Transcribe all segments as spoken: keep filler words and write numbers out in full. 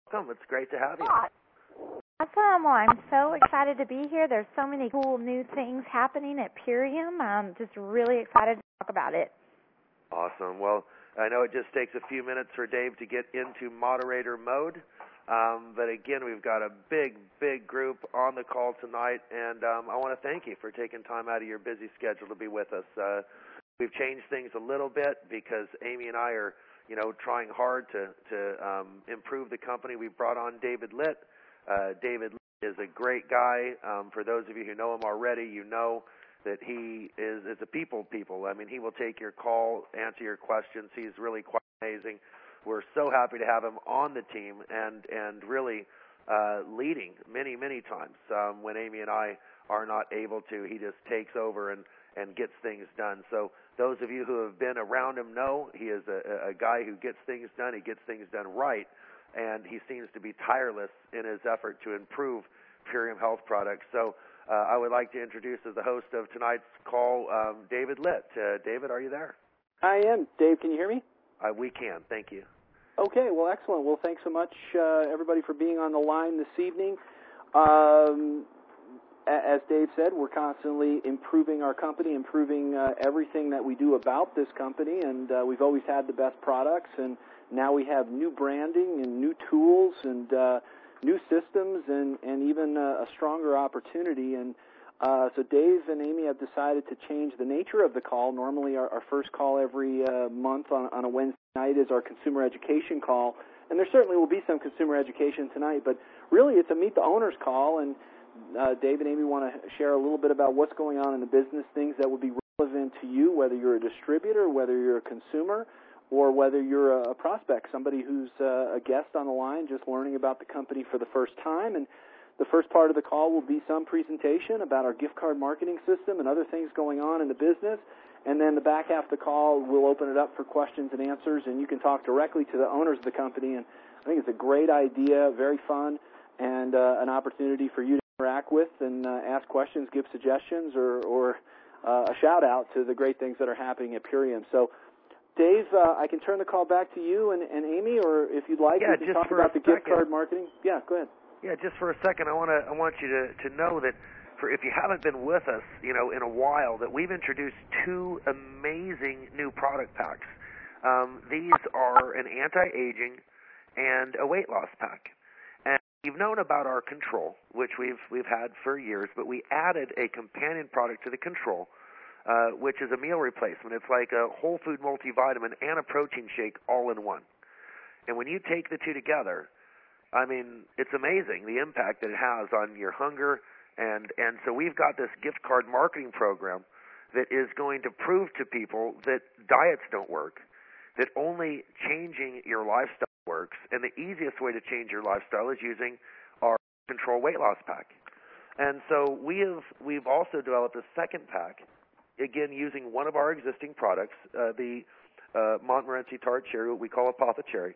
welcome. It's great to have you. Awesome. Well, I'm so excited to be here. There's so many cool new things happening at Purium. I'm just really excited to talk about it. Awesome. Well, I know it just takes a few minutes for Dave to get into moderator mode. Um, but again, we've got a big, big group on the call tonight, and um, I want to thank you for taking time out of your busy schedule to be with us. Uh, we've changed things a little bit because Amy and I are, you know, trying hard to, to um, improve the company. We brought on David Litt. Uh, David Litt is a great guy. Um, for those of you who know him already, you know that he is, is a people people. I mean, he will take your call, answer your questions. He's really quite amazing. We're so happy to have him on the team and, and really uh, leading many, many times. Um, when Amy and I are not able to, he just takes over and, and gets things done. So those of you who have been around him know he is a, a guy who gets things done. He gets things done right, and he seems to be tireless in his effort to improve Purium Health products. So uh, I would like to introduce as the host of tonight's call, um, David Litt. Uh, David, are you there? I am. Dave, can you hear me? Uh, we can. Thank you. Okay, well, excellent. Well, thanks so much, uh, everybody, for being on the line this evening. Um, as Dave said, we're constantly improving our company, improving uh, everything that we do about this company, and uh, we've always had the best products, and now we have new branding and new tools and uh, new systems and, and even uh, a stronger opportunity. And uh, so Dave and Amy have decided to change the nature of the call. Normally our, our first call every uh, month on, on a Wednesday night is our consumer education call, and there certainly will be some consumer education tonight, but really it's a Meet the Owners call, and uh, Dave and Amy want to share a little bit about what's going on in the business, things that would be relevant to you, whether you're a distributor, whether you're a consumer, or whether you're a prospect, somebody who's uh, a guest on the line just learning about the company for the first time. And the first part of the call will be some presentation about our gift card marketing system and other things going on in the business. And then the back half of the call, we'll open it up for questions and answers, and you can talk directly to the owners of the company. And I think it's a great idea, very fun, and uh, an opportunity for you to interact with and uh, ask questions, give suggestions, or, or uh, a shout-out to the great things that are happening at Purium. So, Dave, uh, I can turn the call back to you and, and Amy, or if you'd like, yeah, we can talk about the second. gift card marketing. Yeah, go ahead. Yeah, just for a second, I want to I want you to, to know that for if you haven't been with us, you know, in a while, that we've introduced two amazing new product packs. Um, these are an anti-aging and a weight loss pack. And you've known about our control, which we've we've had for years, but we added a companion product to the control, uh, which is a meal replacement. It's like a whole food multivitamin and a protein shake all in one. And when you take the two together, I mean, it's amazing the impact that it has on your hunger. And, and so we've got this gift card marketing program that is going to prove to people that diets don't work, that only changing your lifestyle works, and the easiest way to change your lifestyle is using our Control Weight Loss Pack. And so we have, we've also developed a second pack, again, using one of our existing products, uh, the uh, Montmorency Tart Cherry, what we call Apothecary.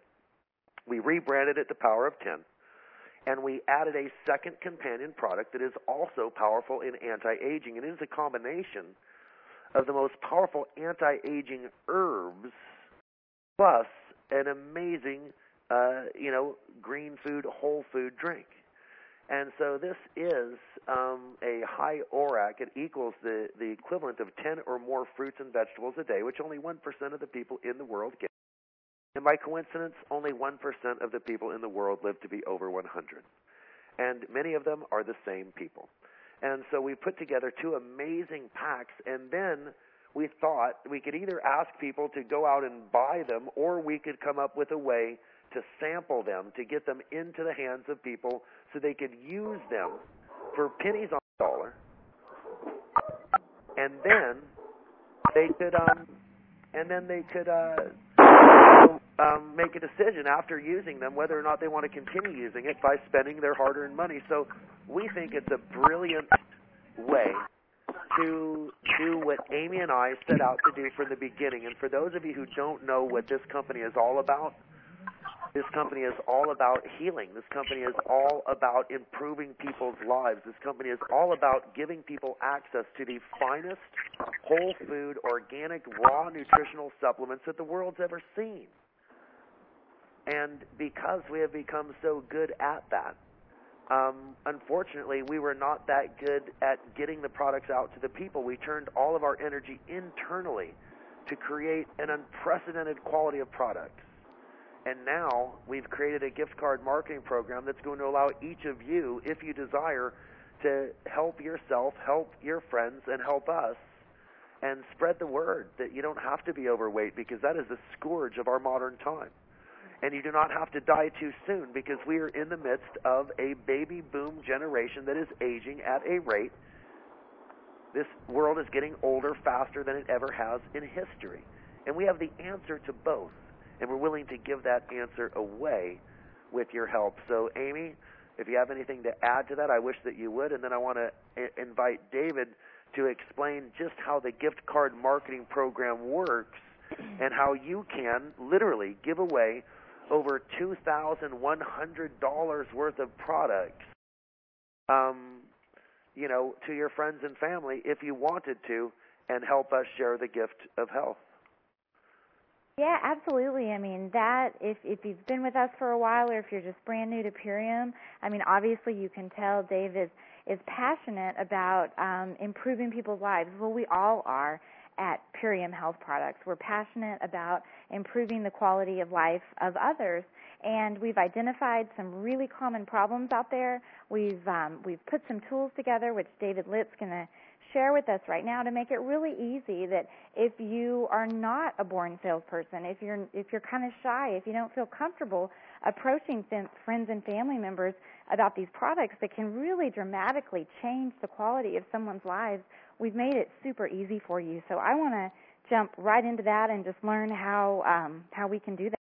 We rebranded it to Power of ten, and we added a second companion product that is also powerful in anti-aging. And it is a combination of the most powerful anti-aging herbs plus an amazing, uh, you know, green food, whole food drink. And so this is um, a high O R A C. It equals the, the equivalent of ten or more fruits and vegetables a day, which only one percent of the people in the world get. And by coincidence, only one percent of the people in the world live to be over one hundred. And many of them are the same people. And so we put together two amazing packs, and then we thought we could either ask people to go out and buy them, or we could come up with a way to sample them, to get them into the hands of people so they could use them for pennies on the dollar. And then they could, um, and then they could, uh, Um, make a decision after using them whether or not they want to continue using it by spending their hard-earned money. So we think it's a brilliant way to do what Amy and I set out to do from the beginning. And for those of you who don't know what this company is all about, this company is all about healing. This company is all about improving people's lives. This company is all about giving people access to the finest whole food, organic, raw nutritional supplements that the world's ever seen. And because we have become so good at that, um, unfortunately, we were not that good at getting the products out to the people. We turned all of our energy internally to create an unprecedented quality of products. And now we've created a gift card marketing program that's going to allow each of you, if you desire, to help yourself, help your friends, and help us, and spread the word that you don't have to be overweight, because that is the scourge of our modern time. And you do not have to die too soon, because we are in the midst of a baby boom generation that is aging at a rate. This world is getting older faster than it ever has in history. And we have the answer to both. And we're willing to give that answer away with your help. So, Amy, if you have anything to add to that, I wish that you would. And then I want to I- invite David to explain just how the gift card marketing program works and how you can literally give away over two thousand one hundred dollars worth of products, um, you know, to your friends and family if you wanted to, and help us share the gift of health. Yeah, absolutely. I mean, that, if if you've been with us for a while or if you're just brand new to Purium, I mean, obviously you can tell Dave is, is passionate about um, improving people's lives. Well, we all are at Purium Health Products. We're passionate about improving the quality of life of others, and we've identified some really common problems out there. We've um, we've put some tools together, which David Litt's going to share with us right now, to make it really easy that if you are not a born salesperson, if you're if you're kind of shy, if you don't feel comfortable approaching friends and family members about these products that can really dramatically change the quality of someone's lives, we've made it super easy for you. So I want to jump right into that and just learn how um, how we can do that.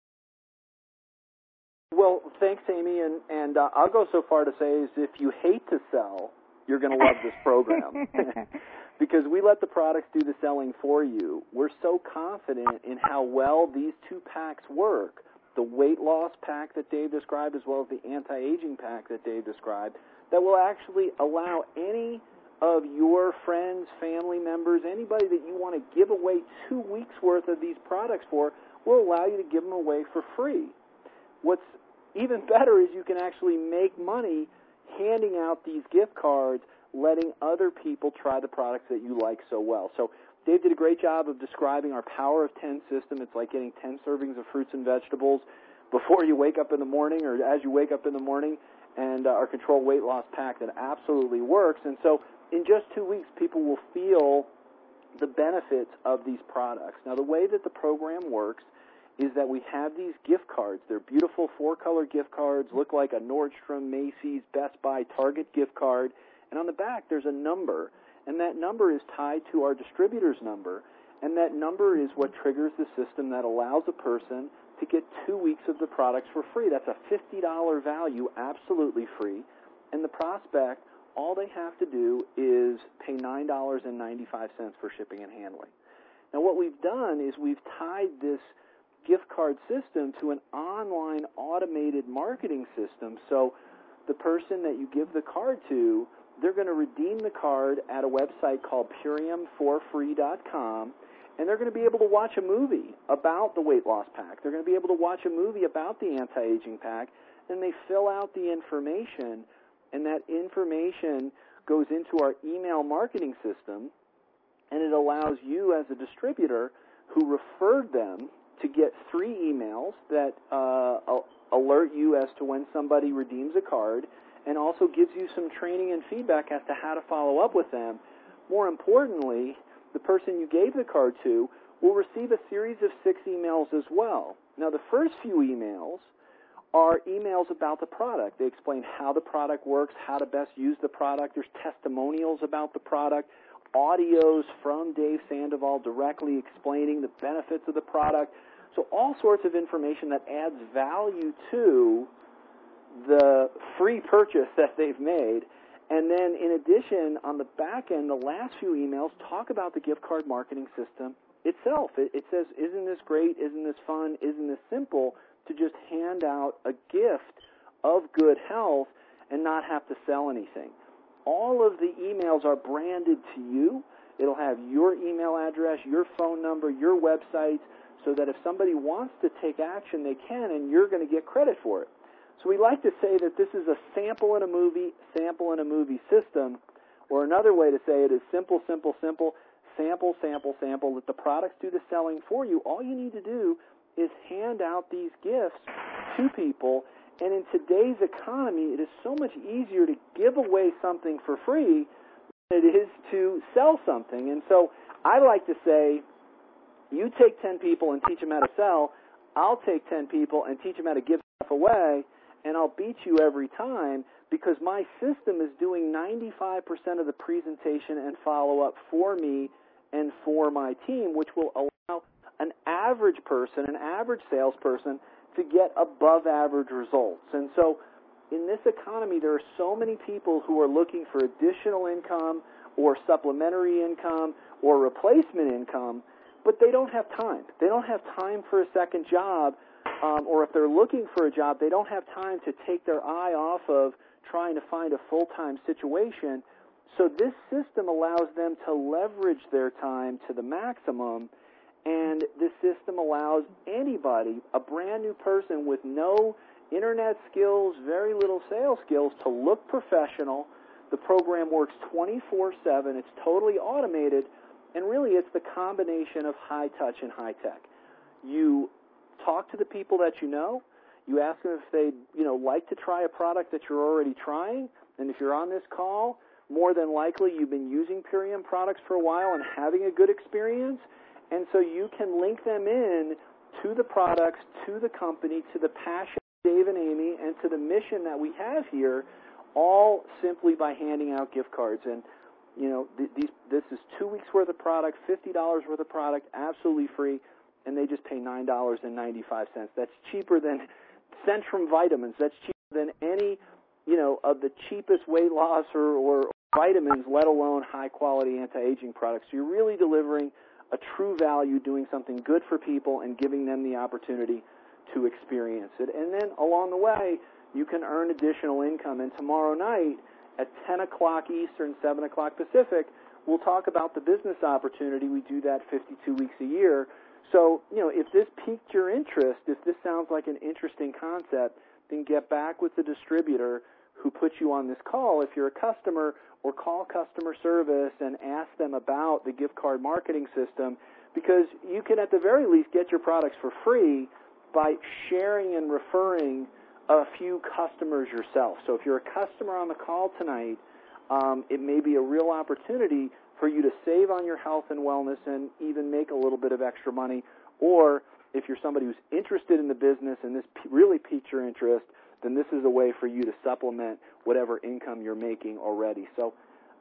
Well, thanks, Amy, and, and uh, I'll go so far to say is if you hate to sell, you're going to love this program. Because we let the products do the selling for you. We're so confident in how well these two packs work, the weight loss pack that Dave described as well as the anti-aging pack that Dave described, that will actually allow any of your friends, family members, anybody that you want to give away two weeks' worth of these products for, will allow you to give them away for free. What's even better is you can actually make money handing out these gift cards, letting other people try the products that you like so well. So Dave did a great job of describing our Power of ten system. It's like getting ten servings of fruits and vegetables before you wake up in the morning or as you wake up in the morning, and uh, our Control Weight Loss Pack that absolutely works. And so in just two weeks, people will feel the benefits of these products. Now, the way that the program works is that we have these gift cards. They're beautiful four-color gift cards, look like a Nordstrom, Macy's, Best Buy, Target gift card. And on the back, there's a number, and that number is tied to our distributor's number, and that number is what triggers the system that allows a person to get two weeks of the products for free. That's a fifty dollars value, absolutely free. And the prospect, all they have to do is pay nine dollars and ninety-five cents for shipping and handling. Now, what we've done is we've tied this gift card system to an online automated marketing system. So the person that you give the card to, they're going to redeem the card at a website called Purium for free dot com, and they're going to be able to watch a movie about the weight loss pack. They're going to be able to watch a movie about the anti-aging pack, and they fill out the information, and that information goes into our email marketing system, and it allows you as a distributor who referred them to get three emails that uh, alert you as to when somebody redeems a card, and also gives you some training and feedback as to how to follow up with them. More importantly, the person you gave the card to will receive a series of six emails as well. Now, the first few emails are emails about the product. They explain how the product works, how to best use the product. There's testimonials about the product, audios from Dave Sandoval directly explaining the benefits of the product. So all sorts of information that adds value to the free purchase that they've made. And then in addition, on the back end, the last few emails talk about the gift card marketing system itself. It, it says, isn't this great? Isn't this fun? Isn't this simple to just hand out a gift of good health and not have to sell anything? All of the emails are branded to you. It'll have your email address, your phone number, your website, so that if somebody wants to take action, they can, and you're going to get credit for it. So we like to say that this is a sample in a movie, sample in a movie system, or another way to say it is simple, simple, simple, sample, sample, sample, let the products do the selling for you. All you need to do is hand out these gifts to people, and in today's economy, it is so much easier to give away something for free than it is to sell something. And so I like to say, you take ten people and teach them how to sell, I'll take ten people and teach them how to give stuff away, and I'll beat you every time because my system is doing ninety-five percent of the presentation and follow-up for me and for my team, which will allow an average person, an average salesperson, to get above-average results. And so in this economy, there are so many people who are looking for additional income or supplementary income or replacement income, but they don't have time. They don't have time for a second job, um, or if they're looking for a job, they don't have time to take their eye off of trying to find a full-time situation. So this system allows them to leverage their time to the maximum, and this system allows anybody, a brand new person with no internet skills, very little sales skills, to look professional. The program works twenty-four seven. It's totally automated, and really it's the combination of high touch and high tech. You talk to the people that you know. You ask them if they'd, you know, like to try a product that you're already trying, and if you're on this call, more than likely you've been using Purium products for a while and having a good experience, and so you can link them in to the products, to the company, to the passion of Dave and Amy, and to the mission that we have here, all simply by handing out gift cards. And, you know, th- these, this is two weeks' worth of product, fifty dollars worth of product, absolutely free, and they just pay nine dollars and ninety-five cents. That's cheaper than Centrum vitamins. That's cheaper than any, you know, of the cheapest weight loss or, or vitamins, let alone high-quality anti-aging products. So you're really delivering a true value, doing something good for people and giving them the opportunity to experience it. And then along the way, you can earn additional income. And tomorrow night at ten o'clock Eastern, seven o'clock Pacific, we'll talk about the business opportunity. We do that fifty-two weeks a year. So, you know, if this piqued your interest, if this sounds like an interesting concept, then get back with the distributor who put you on this call if you're a customer, or call customer service and ask them about the gift card marketing system, because you can at the very least get your products for free by sharing and referring a few customers yourself. So if you're a customer on the call tonight, um, it may be a real opportunity for you to save on your health and wellness and even make a little bit of extra money. Or if you're somebody who's interested in the business and this really piques your interest, then this is a way for you to supplement whatever income you're making already. So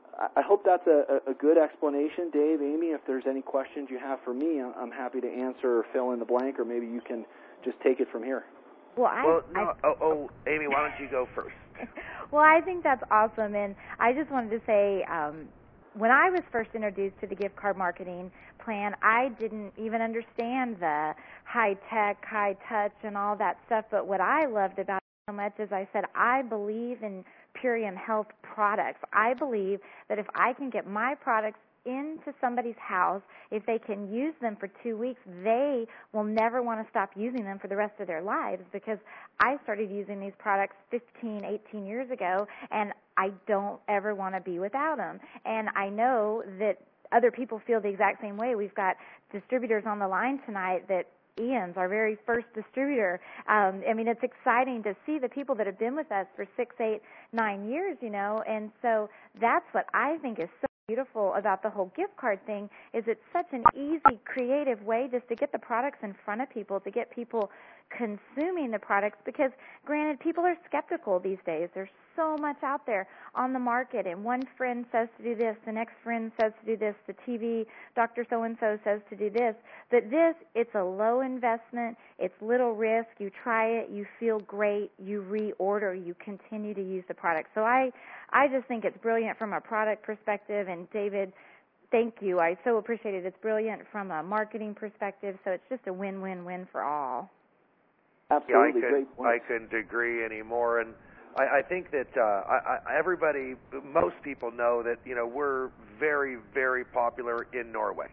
I hope that's a, a good explanation. Dave, Amy, if there's any questions you have for me, I'm happy to answer or fill in the blank, or maybe you can just take it from here. Well, I, well no, I, oh, oh, Amy, why don't you go first? Well, I think that's awesome, and I just wanted to say, um, when I was first introduced to the gift card marketing plan, I didn't even understand the high-tech, high-touch, and all that stuff, but what I loved about it so much is I said, I believe in Purium Health products. I believe that if I can get my products into somebody's house, if they can use them for two weeks, they will never want to stop using them for the rest of their lives, because I started using these products fifteen, eighteen years ago, and I don't ever want to be without them. And I know that other people feel the exact same way. We've got distributors on the line tonight that Ian's our very first distributor. Um, I mean, it's exciting to see the people that have been with us for six, eight, nine years, you know, and so that's what I think is so beautiful about the whole gift card thing, is it's such an easy, creative way just to get the products in front of people, to get people consuming the products, because granted, people are skeptical these days. There's so much out there on the market, and one friend says to do this, the next friend says to do this, the T V doctor so-and-so says to do this. But this, it's a low investment, it's little risk, you try it, you feel great, you reorder, you continue to use the product. So I, I just think it's brilliant from a product perspective, and David, thank you. I so appreciate it. It's brilliant from a marketing perspective, so it's just a win-win-win for all. Absolutely, yeah, I great couldn't, point. I couldn't agree anymore. And I, I think that uh, I, I, everybody, most people know that, you know, we're very, very popular in Norway.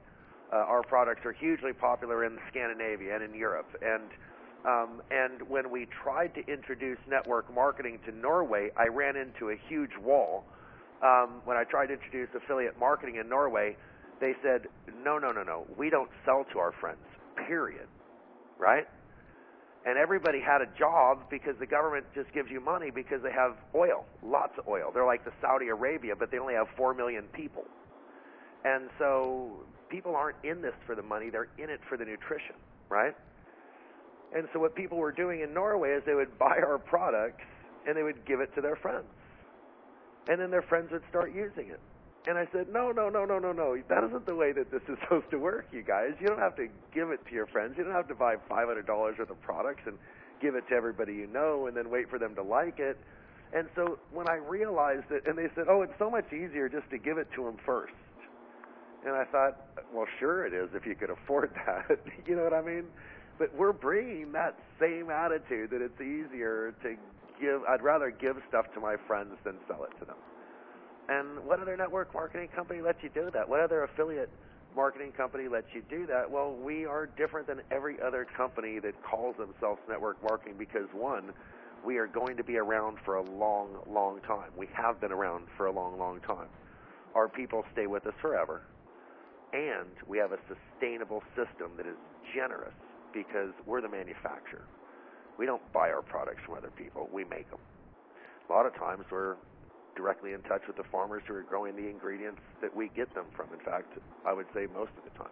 Uh, our products are hugely popular in Scandinavia and in Europe. And um, and when we tried to introduce network marketing to Norway, I ran into a huge wall. Um, when I tried to introduce affiliate marketing in Norway, they said, no, no, no, no, we don't sell to our friends, period, right? And everybody had a job because the government just gives you money because they have oil, lots of oil. They're like the Saudi Arabia, but they only have four million people. And so people aren't in this for the money, they're in it for the nutrition, right? And so what people were doing in Norway is they would buy our products and they would give it to their friends. And then their friends would start using it. And I said, no, no, no, no, no, no. That isn't the way that this is supposed to work, you guys. You don't have to give it to your friends. You don't have to buy five hundred dollars worth of products and give it to everybody you know and then wait for them to like it. And so when I realized it, and they said, oh, it's so much easier just to give it to them first. And I thought, well, sure it is if you could afford that. You know what I mean? But we're bringing that same attitude that it's easier to give. I'd rather give stuff to my friends than sell it to them. And what other network marketing company lets you do that? What other affiliate marketing company lets you do that? Well, we are different than every other company that calls themselves network marketing because, one, we are going to be around for a long, long time. We have been around for a long, long time. Our people stay with us forever. And we have a sustainable system that is generous because we're the manufacturer. We don't buy our products from other people. We make them. A lot of times we're directly in touch with the farmers who are growing the ingredients that we get them from. In fact, I would say most of the time.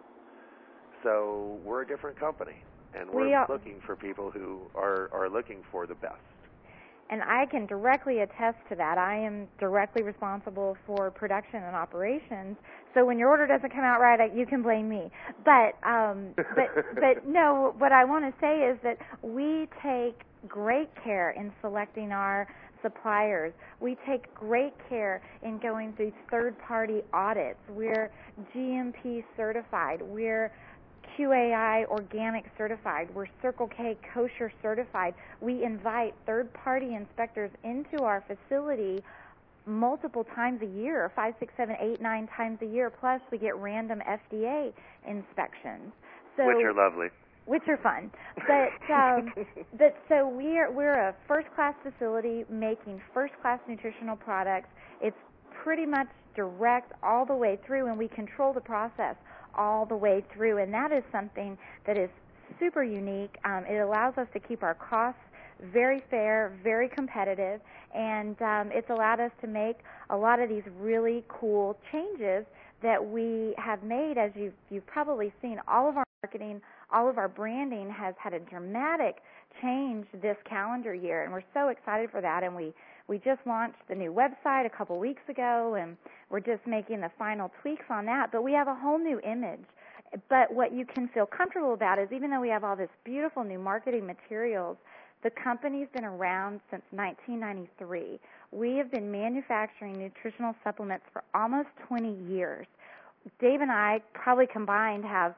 So we're a different company, and we're we looking for people who are, are looking for the best. And I can directly attest to that. I am directly responsible for production and operations. So when your order doesn't come out right, you can blame me. But um, but but no, what I want to say is that we take great care in selecting our suppliers. We take great care in going through third-party audits. We're G M P certified. We're Q A I organic certified. We're Circle K kosher certified. We invite third-party inspectors into our facility multiple times a year, five, six, seven, eight, nine times a year. Plus, we get random F D A inspections. So, which are lovely. Which are fun, but um, but so we're we're a first-class facility making first-class nutritional products. It's pretty much direct all the way through, and we control the process all the way through, and that is something that is super unique. Um, it allows us to keep our costs very fair, very competitive, and um, it's allowed us to make a lot of these really cool changes that we have made. As you've, you've probably seen, all of our marketing, all of our branding has had a dramatic change this calendar year, and we're so excited for that. And we, we just launched the new website a couple weeks ago, and we're just making the final tweaks on that. But we have a whole new image. But what you can feel comfortable about is even though we have all this beautiful new marketing materials, the company's been around since nineteen ninety-three. We have been manufacturing nutritional supplements for almost twenty years. Dave and I probably combined have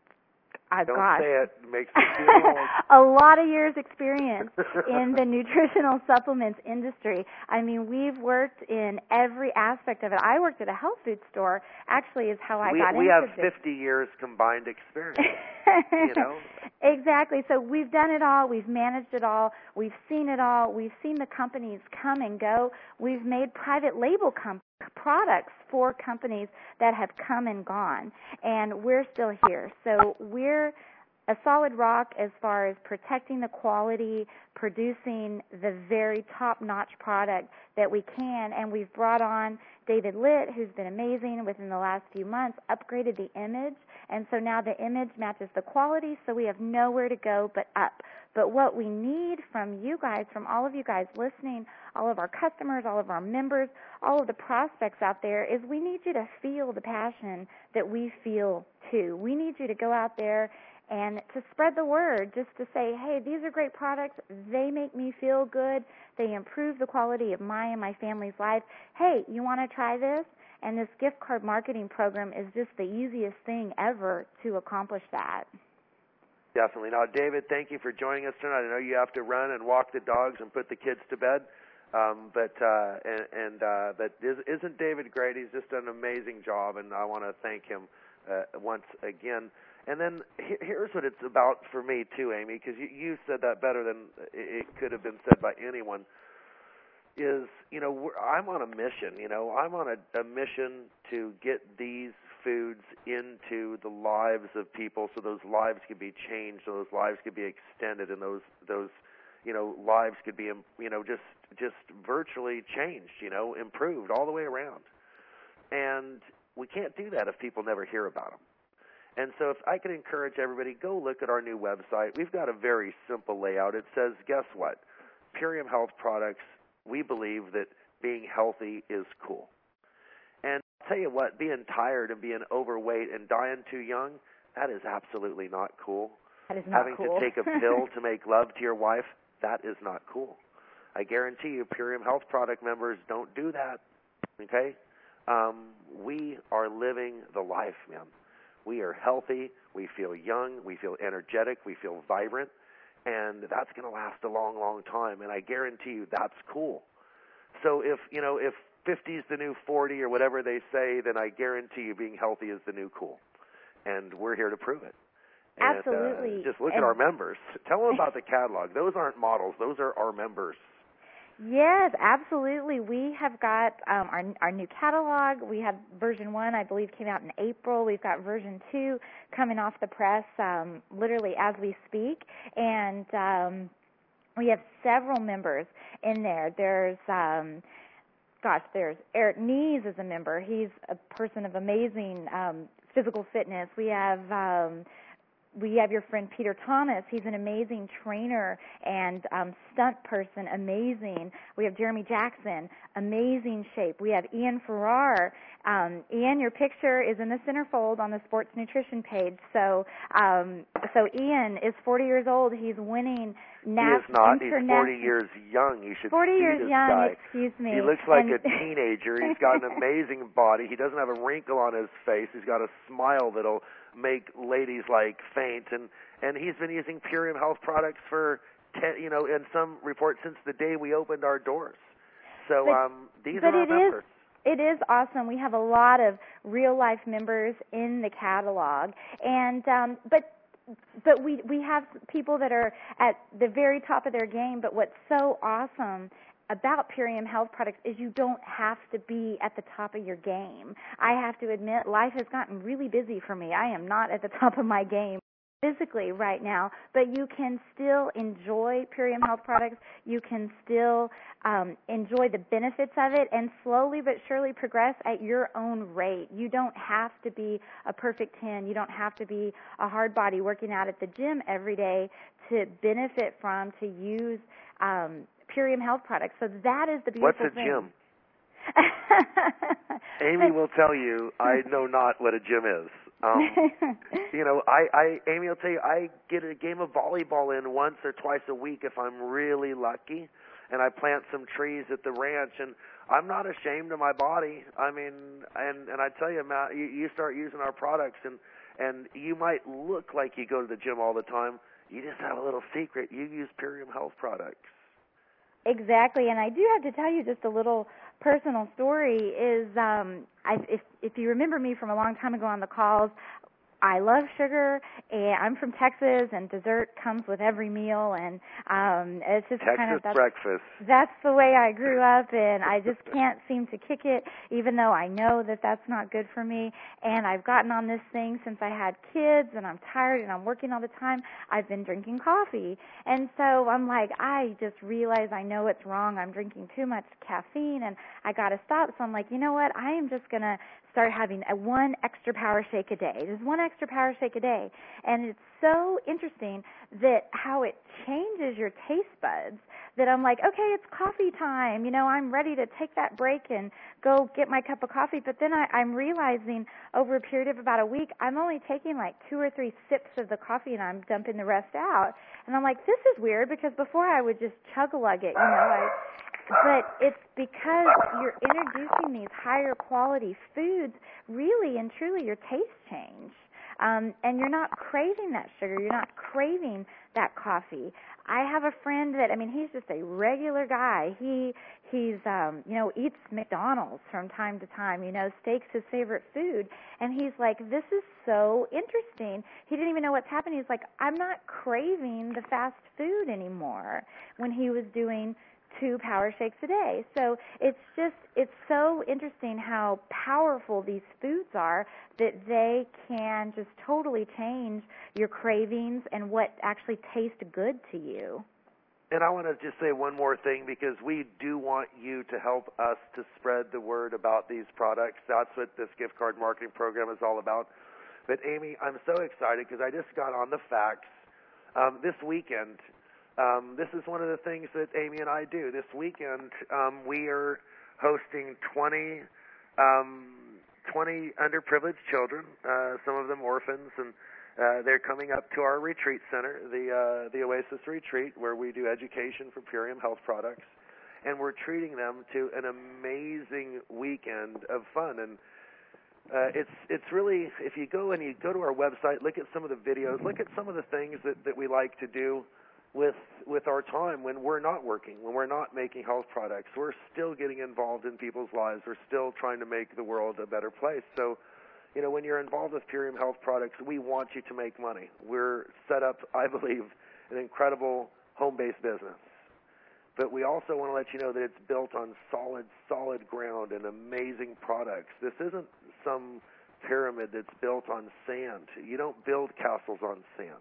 Uh, Don't gosh. say it. It makes me feel a lot of years experience in the nutritional supplements industry. I mean, we've worked in every aspect of it. I worked at a health food store, actually, is how I we, got we into have this. fifty years combined experience, you know? Exactly. So we've done it all. We've managed it all. We've seen it all. We've seen the companies come and go. We've made private label com- products for companies that have come and gone, and we're still here. So we're a solid rock as far as protecting the quality, producing the very top-notch product that we can, and we've brought on David Litt, who's been amazing within the last few months, upgraded the image, and so now the image matches the quality, so we have nowhere to go but up. But what we need from you guys, from all of you guys listening, all of our customers, all of our members, all of the prospects out there, is we need you to feel the passion that we feel too. We need you to go out there and to spread the word, just to say, hey, these are great products. They make me feel good. They improve the quality of my and my family's life. Hey, you want to try this? And this gift card marketing program is just the easiest thing ever to accomplish that. Definitely. Now, David, thank you for joining us tonight. I know you have to run and walk the dogs and put the kids to bed, um, but uh, and, and uh, but isn't David great? He's just done an amazing job, and I want to thank him uh, once again. And then he- here's what it's about for me too, Amy, because you, you said that better than it could have been said by anyone. Is, you know, we're, I'm on a mission. You know, I'm on a, a mission to get these foods into the lives of people, so those lives could be changed, so those lives could be extended, and those those you know lives could be you know just just virtually changed, you know, improved all the way around. And we can't do that if people never hear about them. And so if I could encourage everybody, go look at our new website. We've got a very simple layout. It says, guess what? Purium Health Products. We believe that being healthy is cool. And I'll tell you what, being tired and being overweight and dying too young, that is absolutely not cool. That is not Having cool. to take a pill to make love to your wife, that is not cool. I guarantee you Purium Health Product members don't do that, okay? Um, we are living the life, man. We are healthy. We feel young. We feel energetic. We feel vibrant. And that's going to last a long, long time. And I guarantee you that's cool. So if, you know, if fifty is the new forty or whatever they say, then I guarantee you being healthy is the new cool. And we're here to prove it. And, Absolutely. Uh, just look and at our members. Tell them about the catalog. Those aren't models. Those are our members. Yes, absolutely. We have got um, our our new catalog. We have version one, I believe, came out in April. We've got version two coming off the press um, literally as we speak. And um, we have several members in there. There's, um, gosh, there's Eric Nees is a member. He's a person of amazing um, physical fitness. We have... Um, We have your friend Peter Thomas. He's an amazing trainer and um, stunt person, amazing. We have Jeremy Jackson, amazing shape. We have Ian Farrar. Um, Ian, your picture is in the centerfold on the sports nutrition page. So, um, so Ian is forty years old. He's winning national. He is not. He's forty years young. You should forty see years this young. guy. Excuse me. He looks like and, a teenager. He's got an amazing body. He doesn't have a wrinkle on his face. He's got a smile that'll make ladies like faint, and and he's been using Purium Health products for ten, you know, in some reports since the day we opened our doors. So but, um, these but are our it members. Is, it is awesome. We have a lot of real life members in the catalog, and um, but. But we we have people that are at the very top of their game. But what's so awesome about Purium Health Products is you don't have to be at the top of your game. I have to admit, life has gotten really busy for me. I am not at the top of my game physically right now, but you can still enjoy Purium Health Products. You can still um, enjoy the benefits of it and slowly but surely progress at your own rate. You don't have to be a perfect ten. You don't have to be a hard body working out at the gym every day to benefit from, to use um, Purium Health Products. So that is the beautiful What's a thing. gym? Amy will tell you, I know not what a gym is. Um, you know, I, I, Amy will tell you, I get a game of volleyball in once or twice a week if I'm really lucky, and I plant some trees at the ranch, and I'm not ashamed of my body. I mean, and and I tell you, Matt, you, you start using our products, and and you might look like you go to the gym all the time. You just have a little secret. You use Purium Health products. Exactly, and I do have to tell you just a little personal story is um, I, if, if you remember me from a long time ago on the calls, I love sugar, and I'm from Texas, and dessert comes with every meal, and um, it's just Texas kind of that's, breakfast. That's the way I grew up, and I just can't seem to kick it, even though I know that that's not good for me. And I've gotten on this thing since I had kids, and I'm tired, and I'm working all the time. I've been drinking coffee, and so I'm like, I just realize I know it's wrong. I'm drinking too much caffeine, and I got to stop. So I'm like, you know what? I am just gonna start having a one extra power shake a day. There's one extra power shake a day. And it's so interesting that how it changes your taste buds that I'm like, okay, it's coffee time. You know, I'm ready to take that break and go get my cup of coffee. But then I, I'm realizing over a period of about a week, I'm only taking like two or three sips of the coffee and I'm dumping the rest out. And I'm like, this is weird because before I would just chug-a-lug it, you know, I... But it's because you're introducing these higher quality foods, really and truly your taste change. Um, and you're not craving that sugar. You're not craving that coffee. I have a friend that, I mean, he's just a regular guy. He he's um, you know, eats McDonald's from time to time. You know, steak's his favorite food, and he's like, this is so interesting. He didn't even know what's happening. He's like, I'm not craving the fast food anymore. When he was doing two power shakes a day. So it's just, it's so interesting how powerful these foods are, that they can just totally change your cravings and what actually tastes good to you. And I want to just say one more thing, because we do want you to help us to spread the word about these products. That's what this gift card marketing program is all about. But Amy, I'm so excited because I just got on the facts um, this weekend. Um, this is one of the things that Amy and I do. This weekend, um, we are hosting twenty, um, twenty underprivileged children, uh, some of them orphans, and uh, they're coming up to our retreat center, the uh, the Oasis Retreat, where we do education for Purium Health Products, and we're treating them to an amazing weekend of fun. And uh, it's it's really, if you go and you go to our website, look at some of the videos, look at some of the things that, that we like to do with with our time when we're not working, when we're not making health products. We're still getting involved in people's lives. We're still trying to make the world a better place. So, you know, when you're involved with Purium Health Products, we want you to make money. We're set up, I believe, an incredible home-based business. But we also want to let you know that it's built on solid, solid ground and amazing products. This isn't some pyramid that's built on sand. You don't build castles on sand.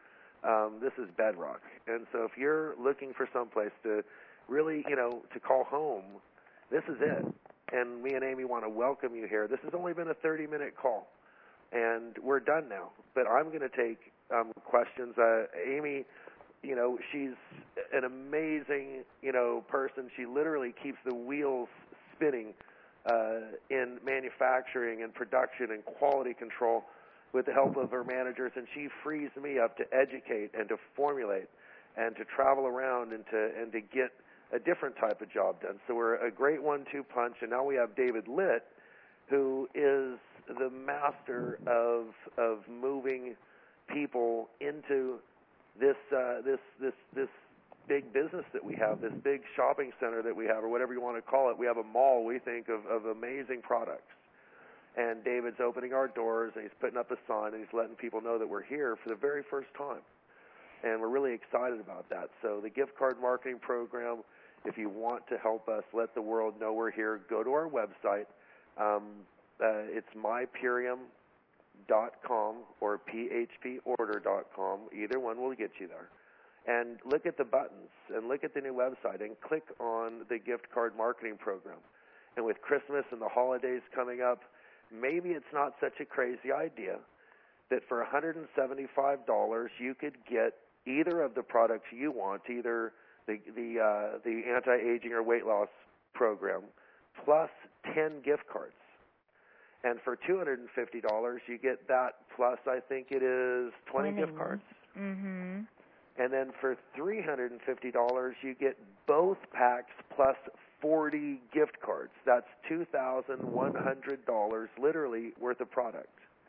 Um, this is bedrock. And so if you're looking for someplace to really, you know, to call home, this is it. And me and Amy want to welcome you here. This has only been a thirty-minute call, and we're done now. But I'm going to take um, questions. Uh, Amy, you know, she's an amazing, you know, person. She literally keeps the wheels spinning uh, in manufacturing and production and quality control with the help of her managers, and she frees me up to educate and to formulate and to travel around and to and to get a different type of job done. So we're a great one two punch, and now we have David Litt, who is the master of of moving people into this uh, this this this big business that we have, this big shopping center that we have, or whatever you want to call it. We have a mall, we think, of, of amazing products. And David's opening our doors, and he's putting up a sign, and he's letting people know that we're here for the very first time. And we're really excited about that. So the gift card marketing program, if you want to help us let the world know we're here, go to our website. Um, uh, it's my purium dot com or p h p order dot com. Either one will get you there. And look at the buttons, and look at the new website, and click on the gift card marketing program. And with Christmas and the holidays coming up, maybe it's not such a crazy idea that for one hundred seventy-five dollars you could get either of the products you want, either the the uh, the anti-aging or weight loss program, plus ten gift cards. And for two hundred fifty dollars you get that plus, I think it is twenty Winning. gift cards. Mm-hmm. And then for three hundred fifty dollars you get both packs plus forty gift cards. That's two thousand one hundred dollars literally worth of product.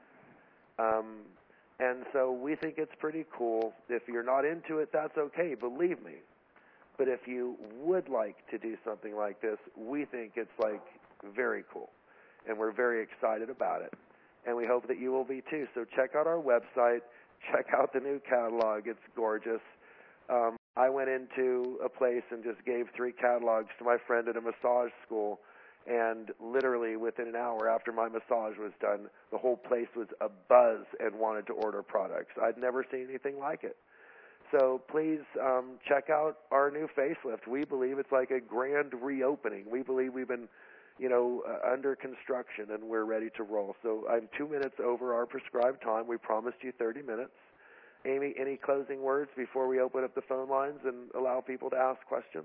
Um, and so we think it's pretty cool. If you're not into it, that's okay, believe me. But if you would like to do something like this, we think it's like very cool. And we're very excited about it. And we hope that you will be too. So check out our website. Check out the new catalog. It's gorgeous. Um, I went into a place and just gave three catalogs to my friend at a massage school, and literally within an hour after my massage was done, the whole place was abuzz and wanted to order products. I'd never seen anything like it. So please um, check out our new facelift. We believe it's like a grand reopening. We believe we've been, you know, uh, under construction, and we're ready to roll. So I'm two minutes over our prescribed time. We promised you thirty minutes. Amy, any closing words before we open up the phone lines and allow people to ask questions?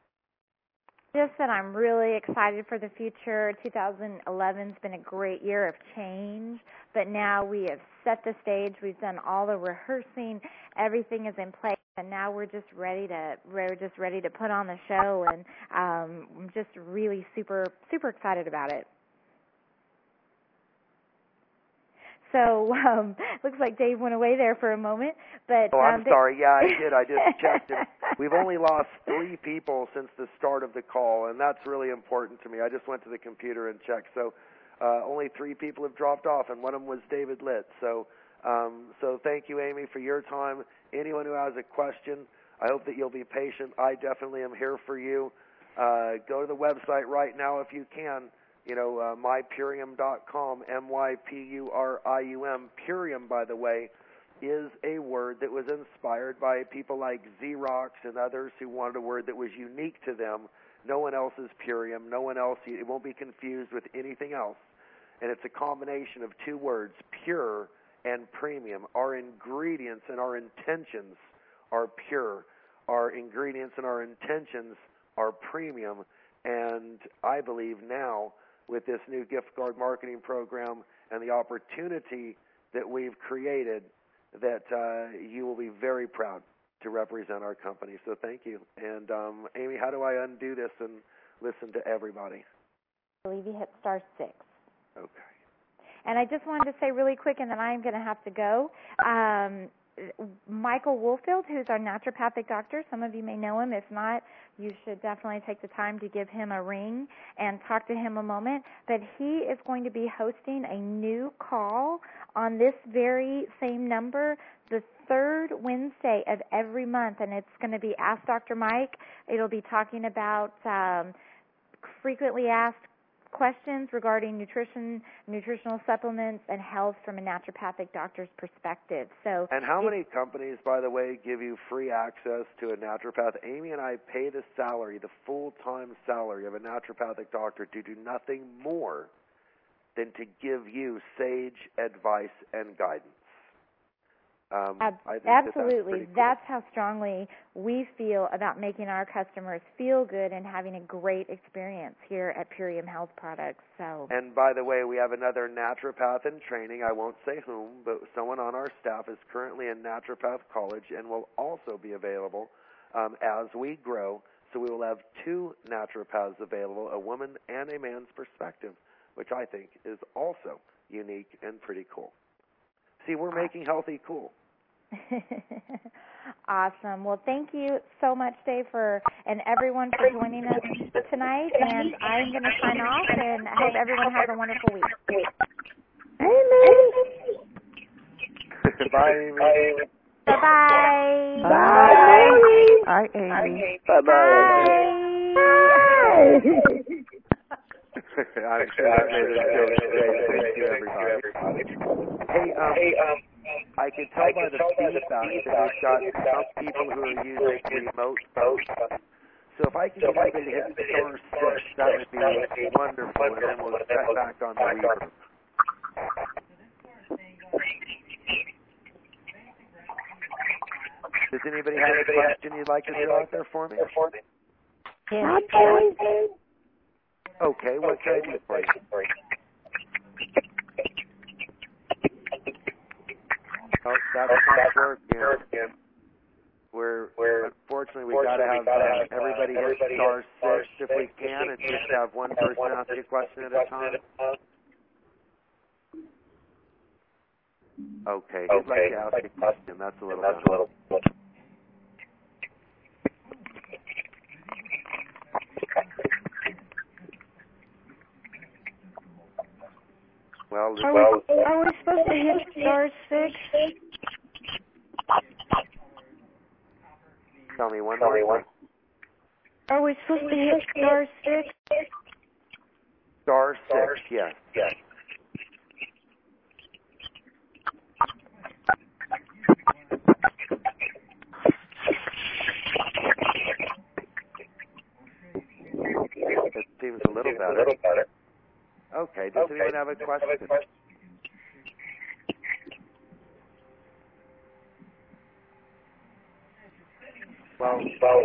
Just that I'm really excited for the future. two thousand eleven's been a great year of change, but now we have set the stage. We've done all the rehearsing. Everything is in place, and now we're just ready to we're just ready to put on the show. And um, I'm just really super super excited about it. So um, looks like Dave went away there for a moment. But oh, I'm um, sorry. Yeah, I did. I just checked it. We've only lost three people since the start of the call, and that's really important to me. I just went to the computer and checked. So uh, only three people have dropped off, and one of them was David Litt. So, um, so thank you, Amy, for your time. Anyone who has a question, I hope that you'll be patient. I definitely am here for you. Uh, go to the website right now if you can. You know, uh, my purium dot com, M Y P U R I U M. Purium, by the way, is a word that was inspired by people like Xerox and others who wanted a word that was unique to them. No one else is Purium. No one else. It won't be confused with anything else. And it's a combination of two words, pure and premium. Our ingredients and our intentions are pure. Our ingredients and our intentions are premium. And I believe now, with this new gift card marketing program and the opportunity that we've created, that uh, you will be very proud to represent our company. So thank you. And um, Amy, how do I undo this and listen to everybody? I believe you hit star six. Okay. And I just wanted to say really quick, and then I'm going to have to go. Um, Michael Woolfield, who's our naturopathic doctor, some of you may know him. If not, you should definitely take the time to give him a ring and talk to him a moment. But he is going to be hosting a new call on this very same number the third Wednesday of every month, and it's going to be Ask Doctor Mike. It'll be talking about um, frequently asked questions regarding nutrition, nutritional supplements, and health from a naturopathic doctor's perspective. So, and how many companies, by the way, give you free access to a naturopath? Amy and I pay the salary, the full-time salary of a naturopathic doctor to do nothing more than to give you sage advice and guidance. Um, Ab- I think absolutely. That that's, cool. That's how strongly we feel about making our customers feel good and having a great experience here at Purium Health Products. So. And by the way, we have another naturopath in training. I won't say whom, but someone on our staff is currently in naturopath college and will also be available um, as we grow. So we will have two naturopaths available, a woman and a man's perspective, which I think is also unique and pretty cool. See, we're making healthy cool. Awesome. Well, thank you so much, Dave, for and everyone for joining us tonight. And I'm going to sign off, and I hope everyone has a wonderful week. Bye, Amy. Bye-bye. Bye. Hi, Amy. Bye-bye. Bye. I'm sure that made it feel great. Thank you, everybody. Hey, um, hey, um, I can tell by the feedback that we've got some people who are using remote phones. So if I can get everybody to hit star six, that would be wonderful, and then we'll cut back on the reverb. Does anybody have a question you'd like to throw out there for me? Yeah. Okay, what can I do for you? Oh, that's not working. We're, we're unfortunately we got to have uh, everybody hit star six if we can, and just have one person ask you a question at a time. Okay, who'd like to ask a question? That's a little better. Well, Are, well, we, are we supposed to hit star six? Tell me one more. Are we supposed to hit star six? Star six, yes. Yes. It seems a little better. Okay, does anyone have a question? Well,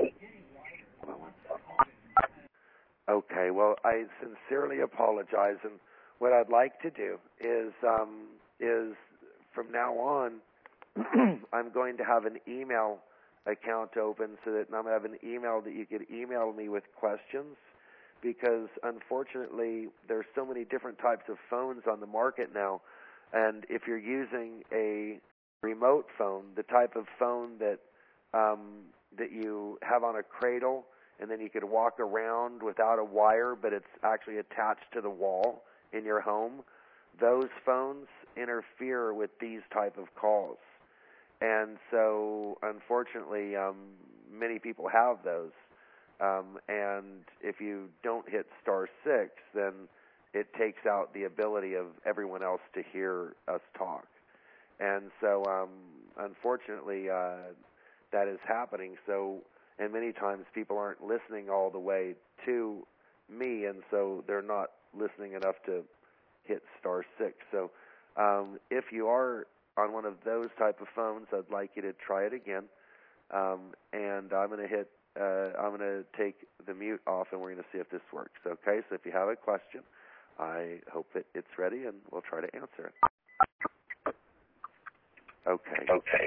okay, well, I sincerely apologize, and what I'd like to do is, um, is from now on, I'm going to have an email account open so that I'm going to have an email that you could email me with questions, because unfortunately there's so many different types of phones on the market now And if you're using a remote phone, the type of phone that um, that you have on a cradle, and then you could walk around without a wire, but it's actually attached to the wall in your home, those phones interfere with these type of calls. And so, unfortunately, um, many people have those. Um, and if you don't hit star six, then it takes out the ability of everyone else to hear us talk. And so, um, unfortunately, uh, that is happening. So, and many times people aren't listening all the way to me, and so they're not listening enough to hit star six. So, um, if you are on one of those type of phones, I'd like you to try it again. Um, and I'm going to hit, uh, I'm going to take the mute off, and we're going to see if this works. Okay, so if you have a question, I hope that it's ready, and we'll try to answer it. Okay. Okay.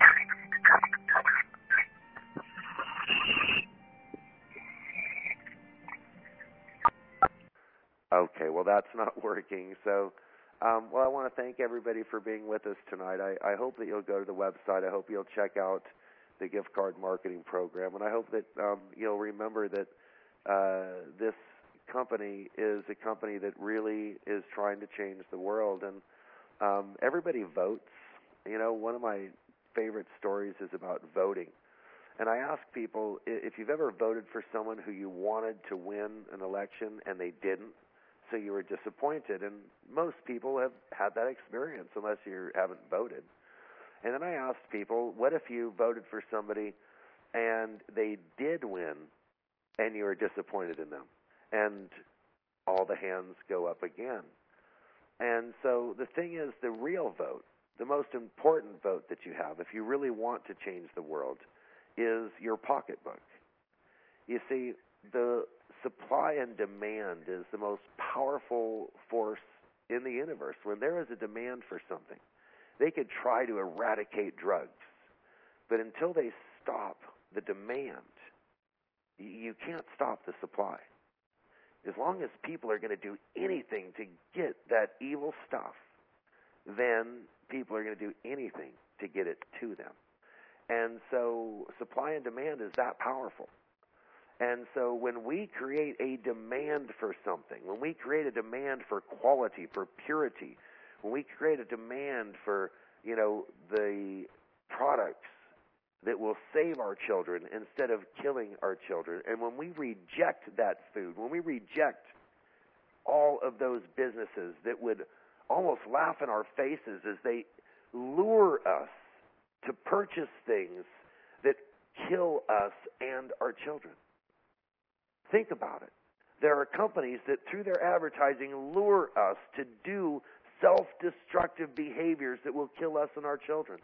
Okay, well, that's not working. So, um, well, I want to thank everybody for being with us tonight. I, I hope that you'll go to the website. I hope you'll check out the gift card marketing program. And I hope that um, you'll remember that uh, this company is a company that really is trying to change the world. And um, everybody votes. You know, one of my favorite stories is about voting. And I ask people, if you've ever voted for someone who you wanted to win an election and they didn't, so you were disappointed. And most people have had that experience unless you haven't voted. And then I asked people, what if you voted for somebody and they did win and you were disappointed in them? And all the hands go up again. And so the thing is, the real vote, the most important vote that you have, if you really want to change the world, is your pocketbook. You see, the supply and demand is the most powerful force in the universe. When there is a demand for something, they could try to eradicate drugs, but until they stop the demand, you can't stop the supply. As long as people are going to do anything to get that evil stuff, then people are going to do anything to get it to them. And so supply and demand is that powerful. And so when we create a demand for something, when we create a demand for quality, for purity, when we create a demand for, you know, the products that will save our children instead of killing our children, and when we reject that food, when we reject all of those businesses that would almost laugh in our faces as they lure us to purchase things that kill us and our children. Think about it. There are companies that, through their advertising, lure us to do self-destructive behaviors that will kill us and our children.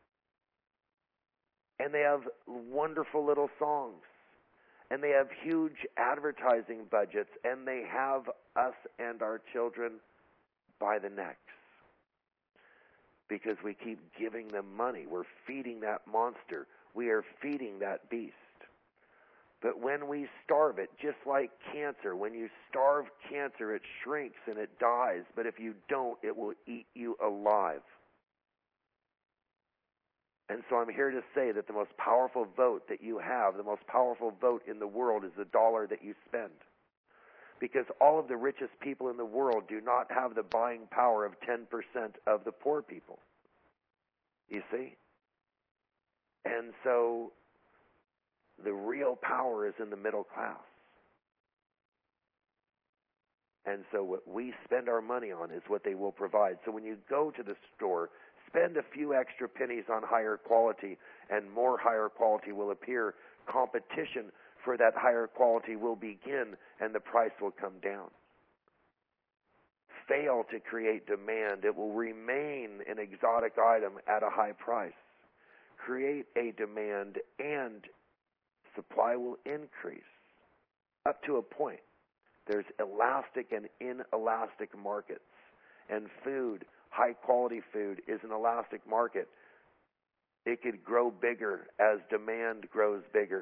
And they have wonderful little songs. And they have huge advertising budgets. And they have us and our children by the necks. Because we keep giving them money. We're feeding that monster. We are feeding that beast. But when we starve it, just like cancer, when you starve cancer, it shrinks and it dies. But if you don't, it will eat you alive. And so I'm here to say that the most powerful vote that you have, the most powerful vote in the world, is the dollar that you spend. Because all of the richest people in the world do not have the buying power of ten percent of the poor people. You see? And so the real power is in the middle class. And so what we spend our money on is what they will provide. So when you go to the store, spend a few extra pennies on higher quality, and more higher quality will appear. Competition for that higher quality will begin, and the price will come down. Fail to create demand. It will remain an exotic item at a high price. Create a demand, and supply will increase up to a point. There's elastic and inelastic markets. And food, high-quality food, is an elastic market. It could grow bigger as demand grows bigger.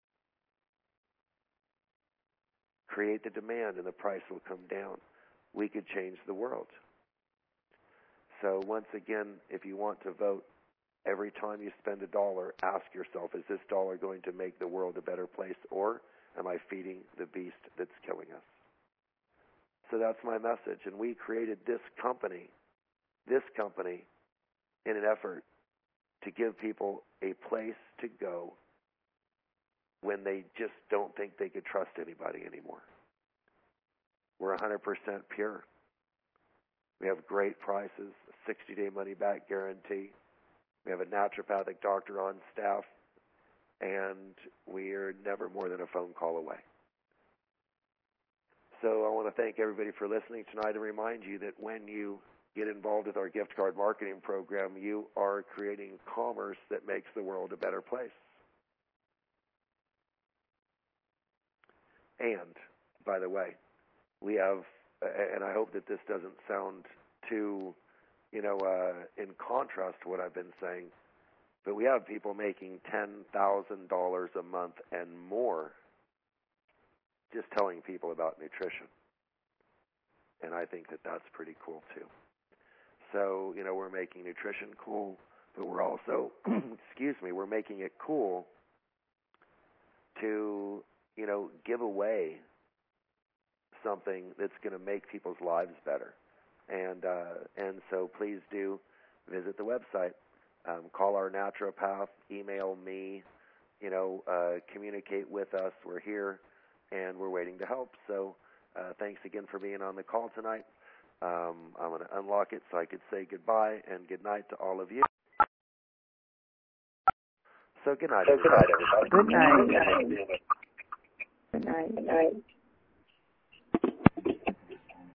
Create the demand and the price will come down. We could change the world. So once again, if you want to vote, every time you spend a dollar, ask yourself, is this dollar going to make the world a better place, or am I feeding the beast that's killing us? So that's my message. And we created this company, this company, in an effort to give people a place to go when they just don't think they could trust anybody anymore. We're one hundred percent pure. We have great prices, a sixty-day money-back guarantee. We have a naturopathic doctor on staff, and we are never more than a phone call away. So I want to thank everybody for listening tonight and remind you that when you get involved with our gift card marketing program, you are creating commerce that makes the world a better place. And, by the way, we have, and I hope that this doesn't sound too, you know, uh, in contrast to what I've been saying, but we have people making ten thousand dollars a month and more just telling people about nutrition. And I think that that's pretty cool, too. So, you know, we're making nutrition cool, but we're also, excuse me, we're making it cool to, you know, give away something that's going to make people's lives better. And uh, and so please do visit the website. Um, call our naturopath, email me, you know, uh, communicate with us. We're here, and we're waiting to help. So uh, thanks again for being on the call tonight. Um, I'm going to unlock it so I could say goodbye and good night to all of you. So good night, everybody. Good night. Good night. Good night. Good night.